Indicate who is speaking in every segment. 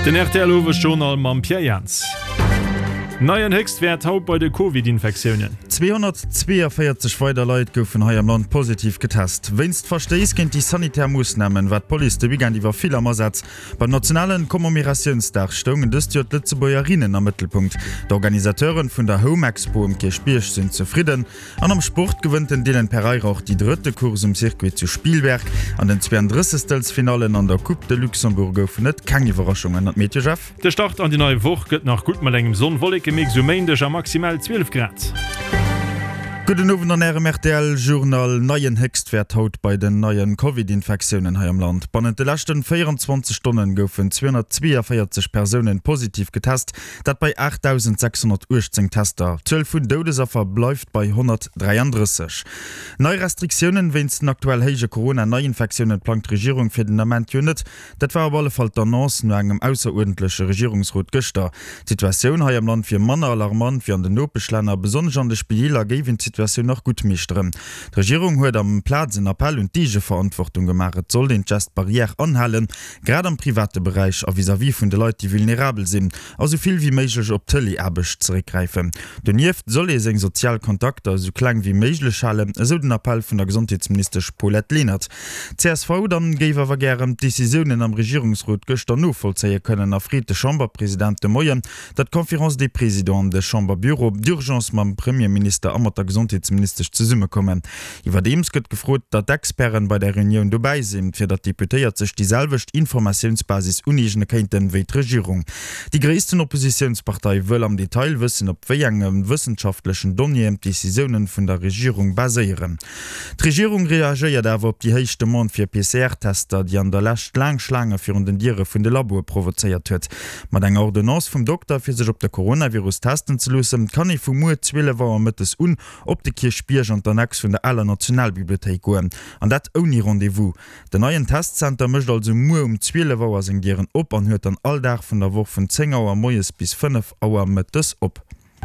Speaker 1: Den RTL-Journal mam Pierre Jans. Neuen Höchstwert haut bei de Covid-Infektionen.
Speaker 2: 242 weiter Leute goufen ha am Land positiv getest. Wennst verstehst, kennt die Sanitärmaßnahmen, wat Polizei begann die war viel am Ersatz. Beim nationalen Kommemorationsdach stungen des Lützebäuerinnen am Mittelpunkt. Die Organisateuren von der Home Expo im Kirchbirch sind zufrieden. An am Sport gewinnten denen Pereira auch die dritte Kurs im Circuit zu Spielwerk. An den 32. Finalen an der Coupe de Luxembourg goufen keine Überraschungen an Mediachef.
Speaker 1: Der Start an die neue Woche geht nach gut mal engem Sonnenwolke so maximal 12 Grad.
Speaker 2: Guten Abend an RTL-Journal. Neuen Höchstwert haut bei den neuen Covid-Infektionen hier im Land. Bei den letzten 24 Stunden goufen 242 Personen positiv getestet, das bei 8.618 Tester. 12 von Todesopfer bleibt bei 133. Neue Restriktionen wenn's aktuell hege Corona-Neuinfektionen plant die Regierung für den Moment nicht. Das war auf alle Fall d'Annonce nur einem außerordentlichen Regierungsrat gestern. Die Situation hier im Land für Männer alarmant wie an den Notbeschländer, besonders an den Spieler geben Situation noch gut mischtren. Die Regierung huet am Platz en Appell und diese Verantwortung gemacht, soll den Just Barriere anhalen, gerade am private Bereich a vis-à-vis von den Leuten, die vulnerabel sind, also viel wie möglich op Telearbeich zurückgreifen. Den Nieft soll seg Sozialkontakte so klein wie möglich halen, so den Appell von der Gesundheitsminister Paulette Lehnert. CSV dann gewer war gern Decisionen am Regierungsrat gestern no vollzeie können auf Friede Chamberpräsident de Moyen, dat Konferenz des Präsidenten des Chamberbüro d'urgence mam Premierminister am der Gesundheitsminister zu Summe kommen. Überdem gëtt gefrot, dat d'Experten bei der Reunion dabei sind, fir dat deputéiert sich dieselbecht Informationsbasis unigene kenten wie Regierung. Die größten Oppositionspartei will am Detail wissen, ob wir engem wissenschaftlichen Donien Decisionen von der Regierung basieren. Die Regierung reagiert aber op die hechte Mann für PCR-Tester, die an der Lächt lang Schlange für den Tiere von der Labor provoziert huet. Mit einer Ordonnance vom Doktor für sich op der Coronavirus testen zu lassen, kann ich vom Mu 12 Wochen mit es op de Kirchbierch an der Nex vun der aller Nationalbibliothek goen. An dat oni Rendevous. De neuen Testcenter mcht also mu 12 Woer sengieren op an huet an all Dach vun der Woche vun 10 Auer Moes bis 5 Auer met dës op.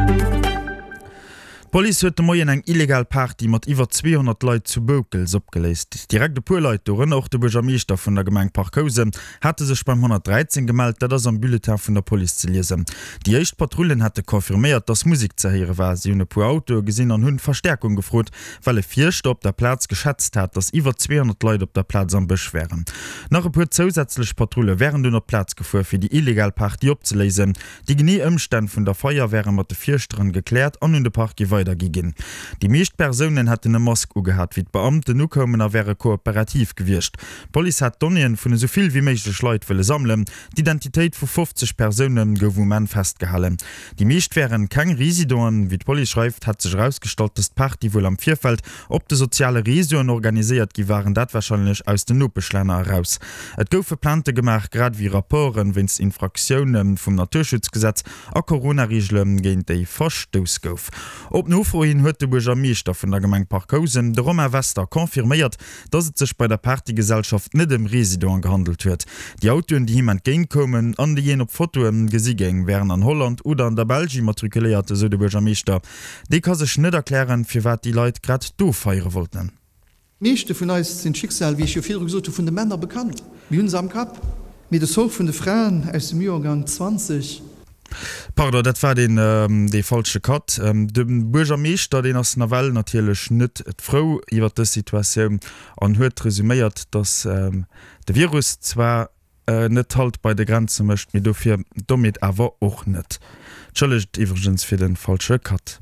Speaker 2: Police huet Moien eng illegal Party mat iwwer 200 Leute zu Bokels opgeleist. Direkte Purleitoren auch de Bürgermeister vun der Gemeinde Parkhausen hatte sech beim 113 gemeldet, dat ass am Bulletin vun der Polizei zu lesen. Die echt Patrouillen hatte konfirmiert, dass Musik zerheere war. Sie hun pu Auto gesinn an hunn Verstärkung gefrot, weil 4 op der Platz geschätzt hat, dass iwwer 200 Leute op der Platz am Bech wären. Nach e pu zusätzlich Patrouille wären du noch Platz gefuhr fir die illegal Party opzulesen. Die Gnieëmstand vun der Feuerwehr mat de 4 Stren geklärt an hun de Park weitergegin. Die meescht Personen hat eine Maske gehabt, wie Beamte nu kommen er wäre kooperativ gewircht. Police hat Donien vun soviel wie möglich Leute will sammeln. Die Identität vu 50 Personen gewumen festgehalten. Die meescht wären kein Residoren, wie Poli schreibt, hat sich herausgestellt, dass Party wohl am Vierfeld ob de soziale Region organisiert die waren dat wahrscheinlich aus den Notbeschländer heraus. Et goufe Plante gemacht, grad wie Rapporten, wenns Infraktionen vom Naturschutzgesetz a Corona-Regeln gegen die Verstoß gouf. Ob no vorhin huet de Bürgermeister von der Gemeinde Parkhausen de Romain Wester konfirmiert, dass es sich bei der Partygesellschaft net dem Residuum gehandelt huet. Die Autoen, die jemand gekommen, an die jen op Fotoen gesiegen wären an Holland oder an der Belgien matrikulierte, so de Bürgermeister. Die kann sech net erklären, fir wat die Leute grad do feiere wollten.
Speaker 3: Meeschte vun uns sind Schicksal, wie ich viel gesagt vun de Männer bekannt. Wie uns am Kap, mit de Soch vun de Frauen aus dem Jahrgang 20.
Speaker 2: Pardon, dat war de falsche Kat. Dem Bürgermeister den ass Naval natürlich net et Frau iwwer de Situation an huet resümiert, dass de Virus zwar net halt bei der Grenze mcht mir dofir damit awer och net. Schëllecht iwwergens fir den falsche Kat.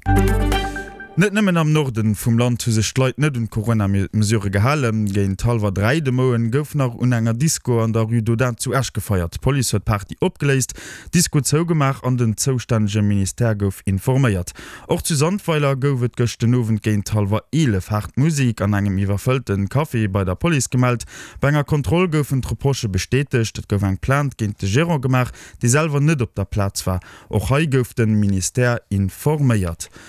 Speaker 2: Net nëmmen am Norden vum Land hu sech Leiit net un Corona-Mesure gehalen, géint talwer 3 Demoen gouf nach un enger Disco an der Rue Dodin zu Äsch gefeiert. Poli huet Party opgeleist, Disco zougemach an den zoustänege Minister gouf informéiert. Och zu Sandweiler goufet gochte nowen géint talwer 11 hart Musik an engem iwwerfëllten Kaffee bei der Poli gemeldt. Bei enger Kontroll goufen Troposche bestätigt, et gouf eng Plant géint de Gérant gemach, die selver net op der Platz war. Och hei gouf den Minister informéiert.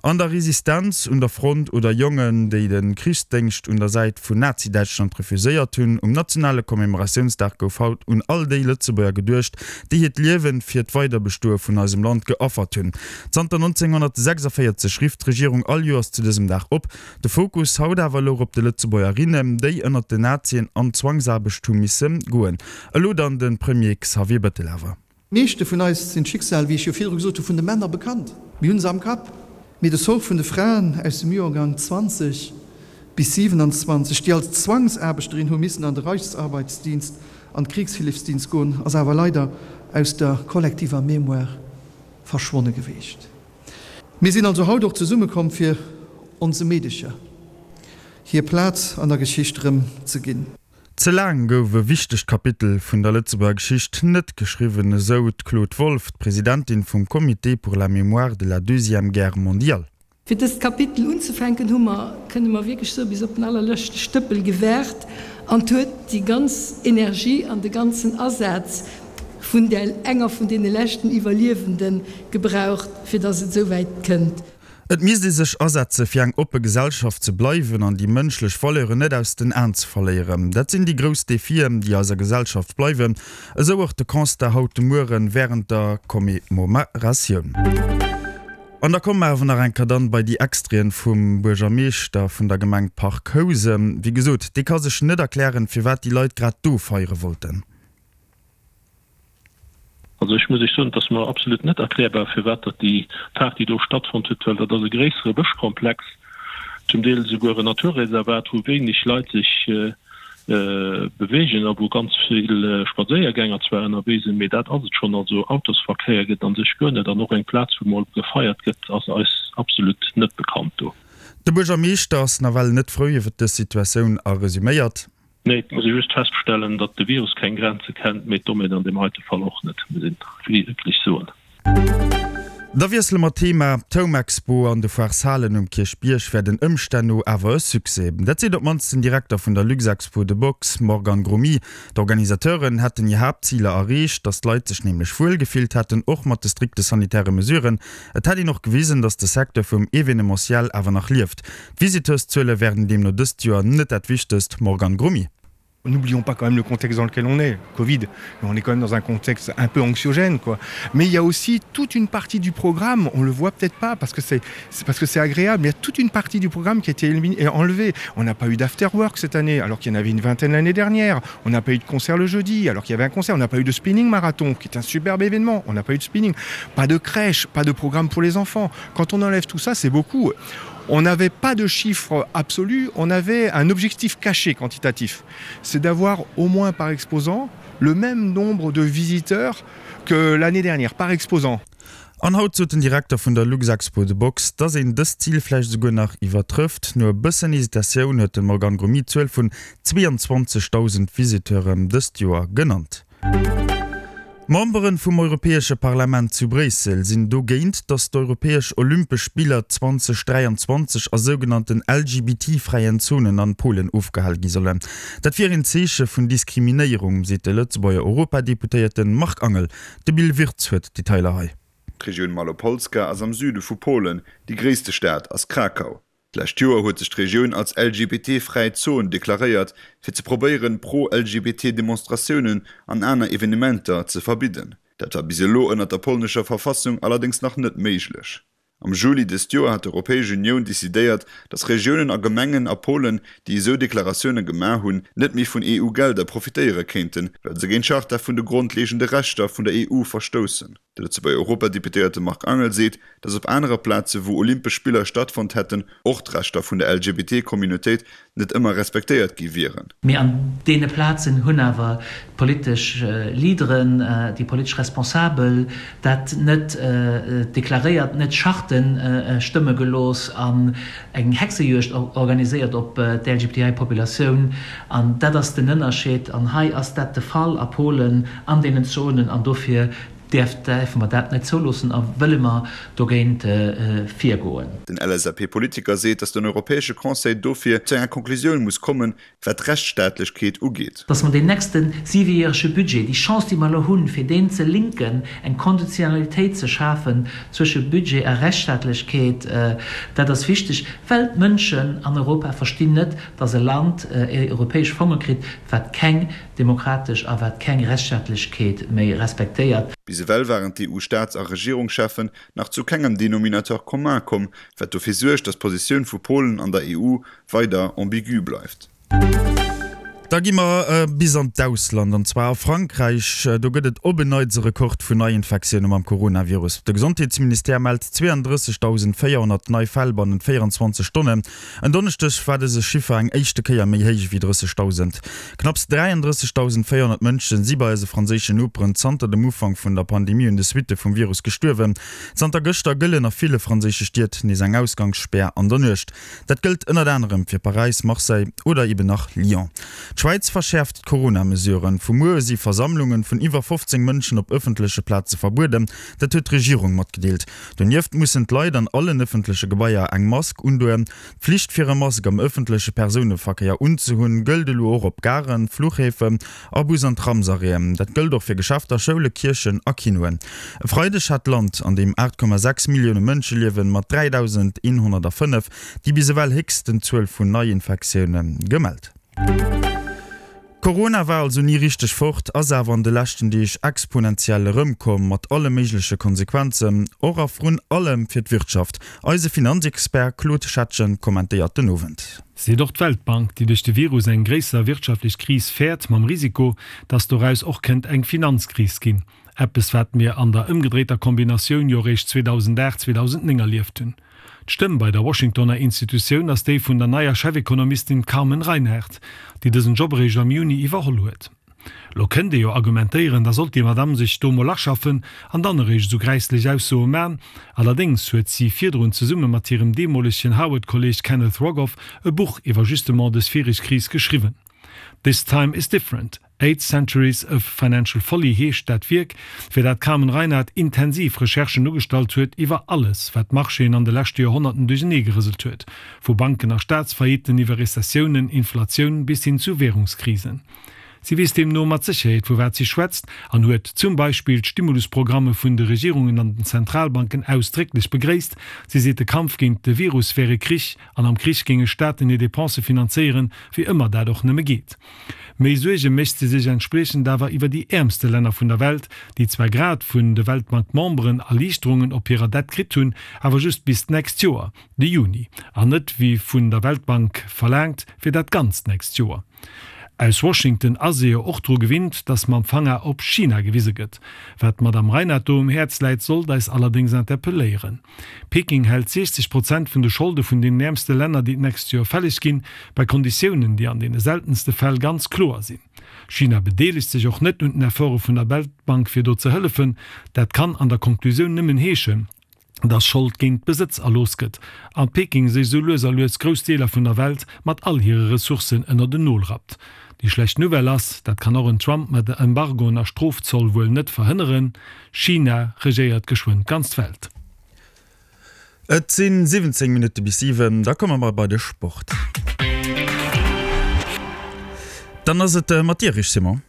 Speaker 2: An der Resistenz und der Front oder Jungen, die den Christdenst und der Seite von Nazi-Deutschland refuséiert hun nationale Kommemorationsdag gefaut und all die Lützeburger gedurcht, die het Leben für die Weiterbestur von unserem Land geoffert hun. 1946 schrieb die Regierung all Jahres zu diesem Tag op. Der Fokus haut aber auf die Lützeburgerinnen, die unter den Nazien an Zwangsarbeitum müssen gehen. Allo dann den Premier Xavier Bettelhaver.
Speaker 3: Meeste von uns sind Schicksal, wie ich ja viel gesagt habe, von den Männern bekannt. Wie uns am Kap. Mit der Sorge von den Frauen aus dem Jahrgang 20 bis 27, die als Zwangsarbeiterin haben müssen an den Reichsarbeitsdienst, an den Kriegshilfsdienst gehen, also aber leider aus der kollektiven Memoire verschwunden gewesen. Wir sind also heute auch zusammengekommen für unsere Medische, hier Platz an der Geschichte zu gehen.
Speaker 2: Zu lang gowe wichtig Kapitel vun der Lützeburger Geschichte net geschriebene Saud Claude Wolf, Präsidentin vom Comité pour la Mémoire de la Deuxième Guerre mondiale.
Speaker 4: Für das Kapitel unzufangen können wir wirklich so bis auf den allerletzten Stüppel gewährt und hat die ganze Energie an den ganzen Ersatz von der enger von den letzten Überlebenden gebraucht, für das es so weit kommt.
Speaker 2: Et mis sech Ersätze fir eng oppe Gesellschaft ze bleiwen an die mënschlech Folleure net aus den Ernst verleieren. Dat sind die gröste Firmen, die aus der Gesellschaft bleiwen, eso auch de Konst der haute Muren während der Kommemoration. An der kommen enker dann bei die Extrien vum Burgermeester vun der Gemeinde Parkhause. Wie gesot, die kann sech net erklären, fir wat die Leute grad do feiere wollten.
Speaker 5: Also ich muss sagen, dass man absolut nicht erklärbar für Wetter die Tag, die dort stattfindet, weil das ein größere Buschkomplex, zum Teil sogar ein Naturreservat, wo wenig Leute sich bewegen, aber wo ganz viele Spaziergänger zwar in der Wesen mit das also schon also Autosverkehr geht an sich gönnen, dann noch ein Platz, wo mal gefeiert wird, also ist absolut nicht bekannt.
Speaker 2: Der Bürgermeister ist na weil nicht früher wird die Situation resümiert.
Speaker 5: Nee, muss ich just feststellen, dass der Virus keine Grenze kennt, mit damit an dem heute verlochnet. Wir sind wirklich so.
Speaker 2: Da wirslemmer Thema Tomexpo an de Versalen Kirchbiersch werden Umstände awer Sukse. Dat se dat man den Direktor vun der Luxexpo de Box Morgan Gromi. D'Organisateuren hätten je Hauptziele erreicht, dat Leute sich nämlich vollgefilt hätten och mat de strikte sanitäre Mesuren. Et hat noch gewiesen, dass der Sektor vum Evenemential awer nach lieft. Visiteurszölle werden dem no dëst Jahr net dat wichtest Morgan Gromi.
Speaker 6: N'oublions pas quand même le contexte dans lequel on est, Covid. On est quand même dans un contexte un peu anxiogène, quoi. Mais il y a aussi toute une partie du programme, on le voit peut-être pas parce que c'est agréable, mais il y a toute une partie du programme qui a été enlevée. On n'a pas eu d'afterwork cette année, alors qu'il y en avait une vingtaine l'année dernière. On n'a pas eu de concert le jeudi, alors qu'il y avait un concert. On n'a pas eu de spinning marathon, qui est un superbe événement. On n'a pas eu de spinning. Pas de crèche, pas de programme pour les enfants. Quand on enlève tout ça, c'est beaucoup. On n'avait pas de chiffre absolu, on avait un objectif caché quantitatif. C'est d'avoir au moins par exposant le même nombre de visiteurs que l'année dernière, par exposant.
Speaker 2: An haut zu den Direktor vun der Luxexpo de Box, da se das Zielfleisch so nach iwwertrifft, nur bëssen Hesitationun huet den Morgan Gromi 12 vun 22.000 Visiteuren des Joer genannt. Memberen vom Europäische Parlament zu Brüssel sind do geint, dass die Europäische Olympische Spieler 2023 als sogenannten LGBT-freien Zonen an Polen aufgehalten sollen. Das wäre ein Zeichen von Diskriminierung, sieht der Lützburger Europadeputierten Mark Angel. Der Bill Wirtz hat die Teilerei.
Speaker 7: Die Region Malopolska ist am Süden von Polen, die größte Stadt aus Krakau. Letztes Jahr hat sich die Region als LGBT-freie Zone deklariert, für zu probieren, pro-LGBT-Demonstrationen an anderen Evenementen zu verbieten. Das war bisher in der polnischen Verfassung allerdings noch nicht möglich. Am Juli des Jahres hat die Europäische Union dezidiert, dass Regionen und Gemeinden in Polen, die so Deklarationen gemacht haben, nicht mehr von EU-Geldern profitieren könnten, weil sie gegen Charta von den grundlegenden Rechten von der EU verstoßen. Der dazu bei Europadeputierte Mark Angel sieht, dass auf anderen Plätzen, wo Olympische Spiele stattgefunden hätten, auch die Rechte von der LGBT-Communität nicht immer respektiert gewesen.
Speaker 8: Wir an diesen Plätzen haben aber politische Leaderen, die politisch responsabel, das nicht deklariert, nicht Schachten Stimme gelos an eng Hexejucht organisiert op der LGBTI-Population. Und das ist der Unterschied. Und hier ist das der Fall in Polen, an den Zonen, und dafür dürfen wir das nicht so lassen, aber will immer dagegen vier gehen.
Speaker 7: Den LSAP-Politiker seht, dass der Europäische Conseil dafür zu einer Konklusion muss kommen, was Rechtsstaatlichkeit angeht.
Speaker 8: Dass man den nächsten 7-jährigen Budget, die Chance, die man haben, für den zu linken, eine Konditionalität zu schaffen zwischen Budget und Rechtsstaatlichkeit, das ist wichtig, weil Menschen an Europa verstehen nicht, dass ein Land europäisch Fonds kriegt, was kein demokratisch, aber keine Rechtsstaatlichkeit mehr respektiert.
Speaker 7: Bisewell waren die EU-Staats- und Regierungschefen nach zu keinem Denominator commun kommen, was dafür sorgt, dass die Position von Polen an der EU weiter ambigu bleibt.
Speaker 2: Da gimmer bis an d'Ausland an zwar Frankreich do gëtt obenneitze Rekord vun Neuinfektionen am Coronavirus. De Gesundheitsminister meldt 32.400 Neufallbannen 24 Stunden. En donnechtech war se Schiffe eng echte Keier méi héich wie 30.000. Knapps 33.400 Mënschen si bei se franzéschen Operen zanter dem Ufang vun der Pandemie und de Witte vum Virus gestuerwen. Zanter Göster gëllen nach viele franzésche Stiert nie eng Ausgangssperr an der Nøcht. Dat gilt ënner anderem fir Paris, Marseille oder eben nach Lyon. Schweiz verschärft Corona-Mesuren, vum sie Versammlungen von über 15 Menschen op öffentliche Plätze verboten, dat huet Regierung mat gedeelt. Den Jeft mussent Leute an allen öffentliche Gebäier eng Mask undoen, Pflicht fir Mask am öffentliche Personenverkehr unzuhun, Göldelo op Garen, Flughäfen, Abus an Tramsarien. Dat gilt auch fir Geschäfter, Schule, Kirchen a Kinoen. E freudig hat Land, an dem 8,6 Millionen Menschen leben mat 3.105, die bisewell higsten 12 von Neuinfektionen gemeldet. Corona war also nie richtig fort, as an de Lächten, die ich exponentiell rumkom, mat alle mögliche Konsequenzen, or auf rund allem fir Wirtschaft. Eise Finanzexpert Claude Schatschen kommentiert den Novent.
Speaker 1: Sie dort Weltbank, die durch den Virus eng gräser wirtschaftlich Kris fährt, mam Risiko, dass daraus auch kennt eng Finanzkris gin. Eppes wat mir an der umgedrehter Kombination Jorech 2008-2009 erlieft hun. Stimmt bei der Washingtoner Institution, dass die von der neuer Chefökonomistin Carmen Reinhardt, die diesen Jobrecht am Juni überholt. Lo könnte ja argumentieren, da sollte die Madame sich Domolach schaffen, an dann ist so greislich aus so man. Allerdings hat sie 4 zusammen mit ihrem demolischen Howard-Kolleg Kenneth Rogoff ein Buch über justement des Virus-Krise geschrieben. This time is different. 8 Centuries of Financial Folly heescht dat Wirk, fir dat Carmen Reinhardt intensiv Recherchen nogestalt huet iwwer alles, wat Marchen an de letzte Jahrhunderten durch Nege resultiert, wo Banken nach Staatsverhieten iwwer Rezessionen, Inflationen bis hin zu Währungskrisen. Sie wies dem nur mat Sicherheit, wo sie schwätzt, an huet zum Beispiel Stimulusprogramme vun de Regierungen an den Zentralbanken ausdrücklich begräst. Sie se de Kampf gegen de Virus wäre Krich, an am Krich ginge Staaten die Depense finanzieren, wie immer dadurch nimme geht. Meisuge mechte sich entsprechen dawer iwwer die ärmste Länder vun der Welt, die 2 Grad vun de Weltbankmemberen Erlichterungen op ihrer Detkrit hun, aber just bis next Jahr, de Juni, an net wie vun der Weltbank verlangt, fir dat ganz next Jahr. Aus Washington Asia Ochtro gewinnt, dass man Fanger op China gewiese gëtt. Wat Madame Reinhardt um Herzleit soll, da is allerdings interpellieren. Peking hält 60% vun de Schulde vun den ärmste Länder, die next Jahr fällig gin, bei Konditionen, die an den seltenste Fäll ganz klar sind. China bedeligt sich auch net und Erfolge vun der Weltbank fir dort zu helfen, dat kann an der Konklusion nimmen heeschen. Das Schuld gegen Besitz erlosget. An Peking se so löser als Großdeler vun der Welt mat all ihre Ressourcen ënner den Null rapt. Die schlecht Nouvelle lass, dat kann auch in Trump mit der Embargo nach Strafzoll wohl net verhindern. China regiert geschwind ganz Welt.
Speaker 2: Et sind 17 Minuten bis 7, da kommen wir mal bei der Sport. Dann ist es Matthias Simon.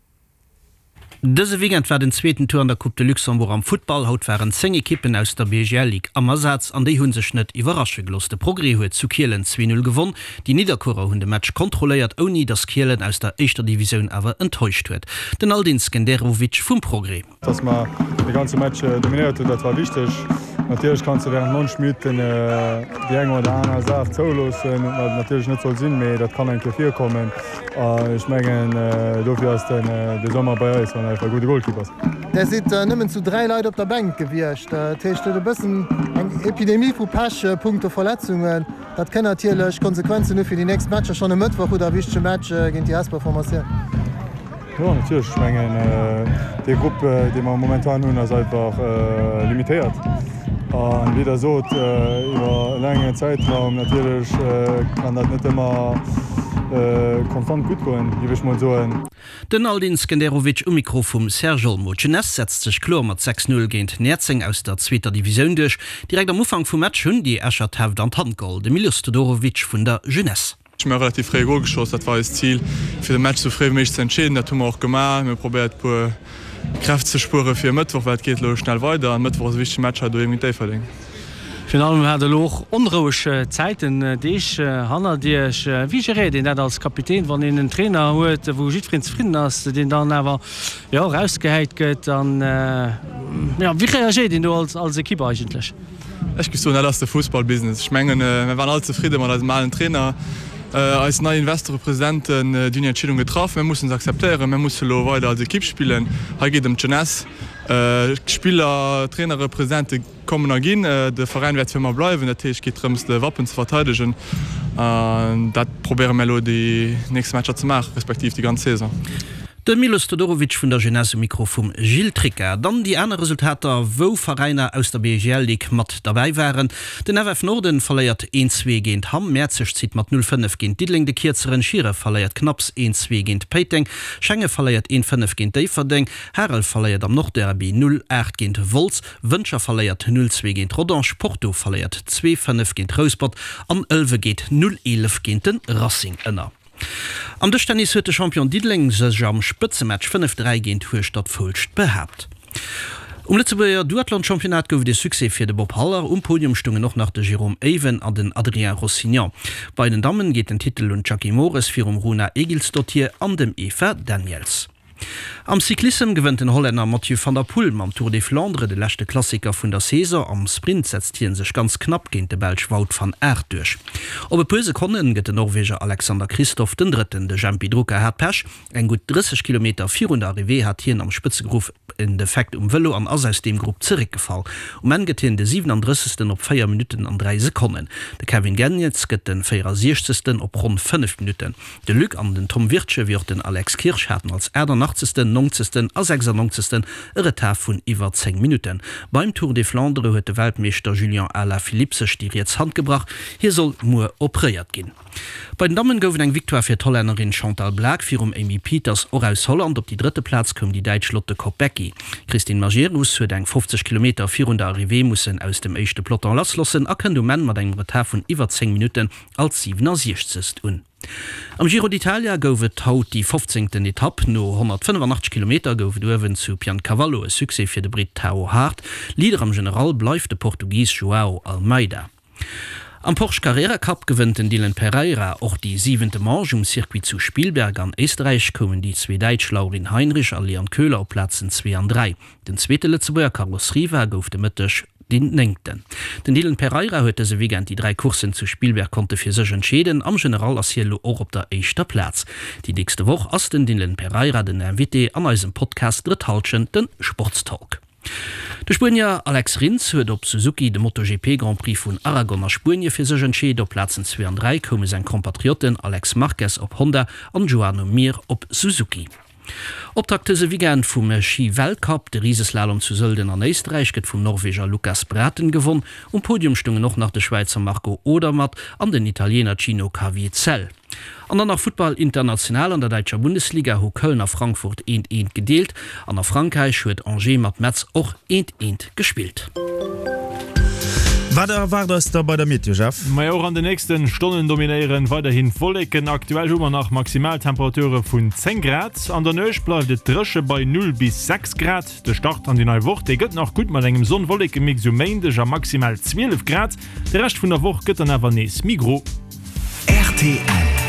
Speaker 9: Dëse Wigent war den zweeten Tour an der Coupe de Luxembourg am Football haut waren 10 Ekippen aus der BGL League am Ersatz an déi hunn sech net iwwerrasche gelos. De Progrès huet zu Kielen 2-0 gewonnen. Die Niederkorer hunn de Match kontrolliert oni dass Kielen aus der Eischter Division awer enttäuscht huet. Den Aldin Skenderowitsch vum Progrès.
Speaker 10: Dass man de ganze Match dominiert, dat war wichtig. Natürlich kannst du während 9 Minuten die eng oder einer Saft zolosen, natürlich nicht so sinn méi, dat kann ein Klavier kommen. Ich menggen dofir ass de Sommer bei is an gute Goalkeepers.
Speaker 11: Der sieht nimmen zu 3 Leute op der Bank gewircht. Techte de bëssen eng Epidemie vu Punkte Verletzungen. Dat kann natürlich Konsequenzen nur für die nächsten Matcher schon Mittwoch oder wichtige Match gegen die Asper formieren.
Speaker 10: Ja, natürlich schmengen die Gruppe, die man momentan nun als einfach limitiert. Und wieder so über lange Zeitraum natürlich kann das nicht immer konstant gut goen, iwech mal so.
Speaker 9: Den Aldin Skenderowitsch um Mikro vum Sergel Mogenes setzt sech klo mat 6-0 géint Nerzing aus der 2. Division duch. Direkt am Ufang vum Match hunn die Äschert heft an Handgold, de Milius Todorowitsch vun der Jeunesse.
Speaker 10: Ich mir relativ frei Goal geschoss, dat war das Ziel fir de Match zuré méch ze entscheden, dat wir auch gemacht, mir probiert pu Kraft ze spure fir Mëttwoch, weil geht lo schnell weiter an Mëttwoch wichtig Match hat du verding.
Speaker 12: Final hat loch onrouche Zeititen Dich Hanner Dich wie reden net als Kapitän wann in den Trainer huet, wo Südfried zufrieden ass, den dann awer ja, rausgeheit gëtt an wie reagiert du als Ekippe eigentlich?
Speaker 10: Ech gi so net ass der Fußballbusiness. Ich menggen waren all zufrieden man als malen Trainer. Als neue Investorpräsidenten die Entscheidung getroffen, man muss es akzeptieren, man muss lo weiter als Equipe spielen. Hier geht Jeunesse. Spieler, Trainer, Repräsentanten kommen gehen. Der Verein wird für immer bleiben. Natürlich geht es die Wappen zu verteidigen. Das probieren wir die nächsten Matches zu machen, respektive die ganze Saison.
Speaker 9: De Milos Todorowitsch vun der Genese Mikro vum Gilles Tricker, dann die anderen Resultater wo Vereine aus der BGL League mat dabei waren. Den FF Norden verleiert 1-2 géint Hamm, Merzig zieht mat 0-5 géint Diedling, de Kirzeren Schiere verleiert knapps 1-2 géint Peiting, Schenge verleiert 1-5 géint Deiferding, Herrel verleiert am Nordderby 0-8 géint Volz, Wënscher verleiert 0-2 géint Rodange, Porto verleiert 2-5 géint Rosebud, an 11 géint 0-11 géint den Racing ënner. Am der Tennis huet de Champion Diedling sech am Spitzematch 5-3 géint Huestadt Fulcht behabt. Letzebuer Duathlon-Championat gouf de Suse fir de Bob Haller Podiumstunge noch nach de Jérôme Even an den Adrien Rossignan. Bei den Damen geht den Titel und Jackie Morris fir Runa Egilsdottir an dem Eva Daniels. Am Cyklism gewinnt den Holländer Mathieu van der Poel am Tour de Flandre de lechte Klassiker vun der Saison am Sprint setzt hien sech ganz knapp géint de Belsch Wout van Aert duch. Op e pose Konnen gët de Norweger Alexander Christoph den Dritten de Jampi Drucker hat Pech, eng gut 30 km 400 Arrivé hat hien am Spitzegruf in Defekt Velo an as aus dem Grupp zurückgefallen. En gët hien de 37. op 4 Minuten an 3 Sekunden. De Kevin Genetz gëtt den 46. op rund 5 Minuten. De Lück an den Tom Wirtsche wird den Alex Kirchhaten als Äder 80. 90. a 96. Retard vun iwwer 10 Minuten. Beim Tour de Flandre huet de Weltmeister Julien Alaphilippe sech die jetzt handgebracht. Hier soll nur opréiert gin. Bei den Damen goufen eng Viktoire fir Holländerin Chantal Black fir Amy Peters or aus Holland op die dritte Platz kom die Deitschlotte Kopecky. Christine Majerus huet eng 50 km 400 Arrivé mussssen aus dem echte Plotter laslossen, erkennt du men mat eng Retard vun iwwer 10 Minuten als 67. un. Am Giro d'Italia goufet haut die 15. Etapp no 185 km goufet duwen zu Piancavallo e Suse fir de Brit Tao Hart. Lieder am General bleif de Portugies Joao Almeida. Am Porsche Carrera Cup gewinnt den Dylan Pereira auch die 7. Manche Circuit zu Spielberg an Österreich kommen die zwei Deutsch Laurin Heinrich an Leon Köhler auf Plätzen 2 und 3. Den zweite Letzebuer Carlos Riva goufte Mittag den 9. Den Dylan Pereira huete se wegen die 3 Kursen zu Spielberg konnte fir sech entschäden am General Asiello auch op der 1. Platz. Die nächste Woche ass den Dylan Pereira den RWT an eusem Podcast Drittalschen den Sportstalk. De Spanier Alex Rins huet op Suzuki de MotoGP Grand Prix vun Aragon a Spanje fir sech entscheet op Platzen 2 und 3 komme sein Kompatrioten Alex Marquez op Honda an Joano Mir op Suzuki. Optakte se wiegent vum Ski-Weltcup de Rieseslalom zu Sölden an Österreich gët vum Norweger Lukas Braten gewonnen Podiumstunge noch nach de Schweizer Marco Odermatt an den Italiener Gino Caviezel. An der nach Football international an der Deutscher Bundesliga ho Köln a Frankfurt 1-1 gedeelt, an der Frankreich huet Angers mat Metz och 1-1 gespielt.
Speaker 2: War das da bei der Meteorchef?
Speaker 1: Mai auch an den nächsten Stunden dominieren weiterhin Wolken aktuell immer nach Maximaltemperature von 10 Grad. An der Nöch bleibt es Drische bei 0 bis 6 Grad. Der Start an die neue Woche, der geht noch gut mit einem Sonnenwolken mit so maximal 12 Grad. Der Rest von der Woche geht dann aber nächstes Migros.
Speaker 13: RTL